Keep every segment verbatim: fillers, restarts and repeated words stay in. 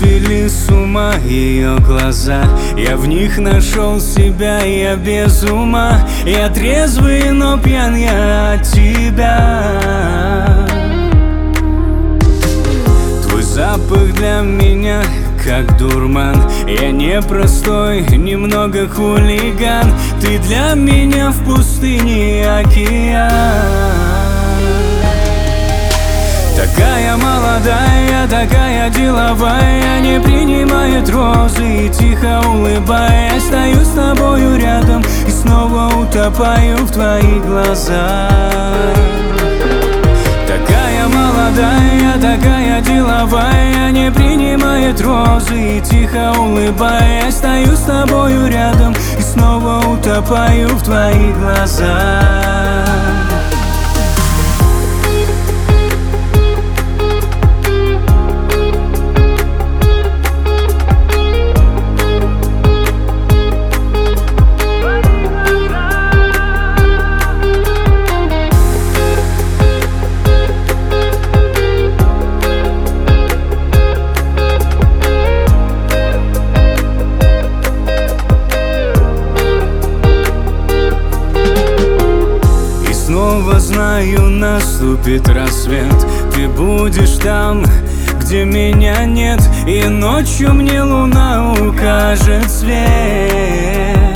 свели с ума ее глаза. Я в них нашел себя, я без ума. Я трезвый, но пьян я от тебя. Твой запах для меня как дурман. Я не простой, немного хулиган. Ты для меня в пустыне океан. Такая молодая, такая деловая, не принимает розы и тихо улыбаясь. Стою с тобою рядом и снова утопаю в твоих глазах. Такая молодая, такая деловая, не принимает розы и тихо улыбаясь. Стою с тобою рядом и снова утопаю в твоих глазах. Снова знаю, наступит рассвет. Ты будешь там, где меня нет, и ночью мне луна укажет свет.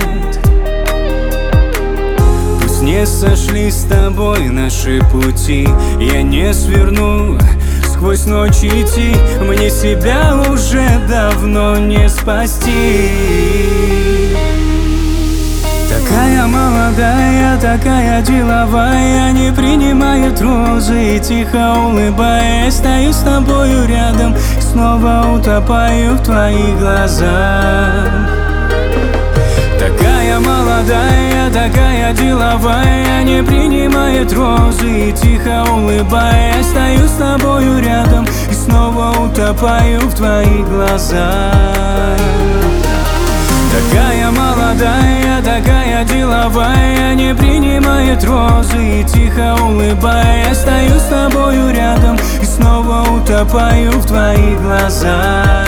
Пусть не сошлись с тобой наши пути, я не сверну сквозь ночь идти. Мне себя уже давно не спасти. Такая молодая, такая деловая, не принимает розы и тихо улыбаясь. Стою с тобою рядом и снова утопаю в твоих глазах. Такая молодая, такая деловая, не принимает розы и тихо улыбаясь. Стою с тобою рядом и снова утопаю в твоих глазах. Такая молодая, такая деловая, не принимает розы и тихо улыбаясь. Стою с тобою рядом и снова утопаю в твоих глазах.